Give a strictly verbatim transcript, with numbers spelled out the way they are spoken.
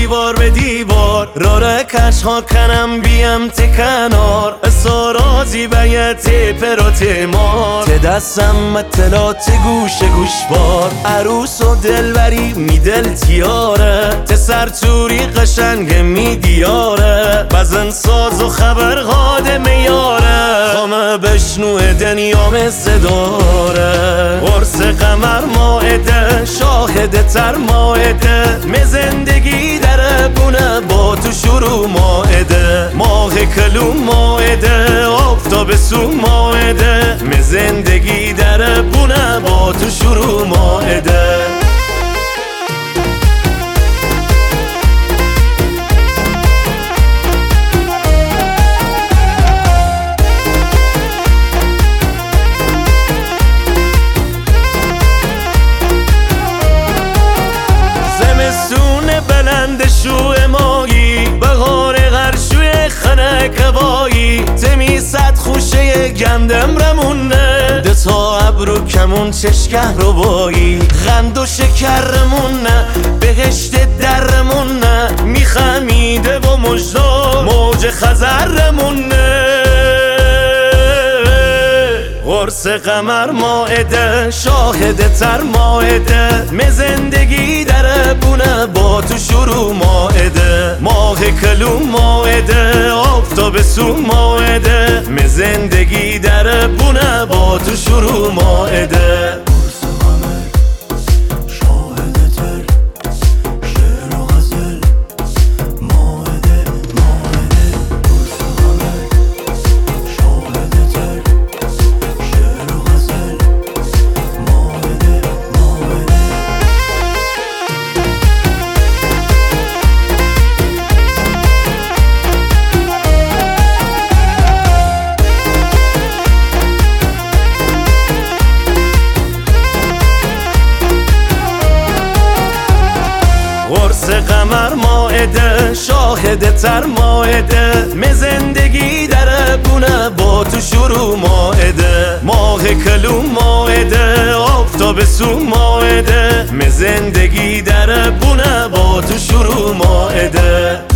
دیوار به دیوار رارکش ها کنم بیم تی کنار سارازی بیت پرات مار تی دستم متلات گوش گوش بار عروس و دلبری می دل تیاره تی سرچوری قشنگ می دیاره بزن ساز و خبر غاده میاره خامه بشنو دنیام صداره ورس قمر ماعده شاهد تر ماعده می زندگی در بونه با تو شروع ماعده ماه کلو ماعده آفتاب سو ماعده می زندگی در بونه با تو شروع ماعده شو مایی بهار غرشوی خنک هوایی تمی صد خوشه گندم رمونه ده تا ابرو کمون چشکه رو بایی غند و شکرمونه بهشت درمونه میخمیده و مجدا موج خزرمونه قرص قمر ماعده شاهد تر ماعده می زندگی در بونه با تو شروع ماعده ماه کلو ماعده آفتاب سو ماعده می زندگی در بونه با تو شروع ماعده قرص قمر ماعده شاهد تر ماعده می زندگی در بونه با تو شروع ماعده ماه کلو ماعده آفتاب سو ماعده می زندگی در بونه با تو شروع ماعده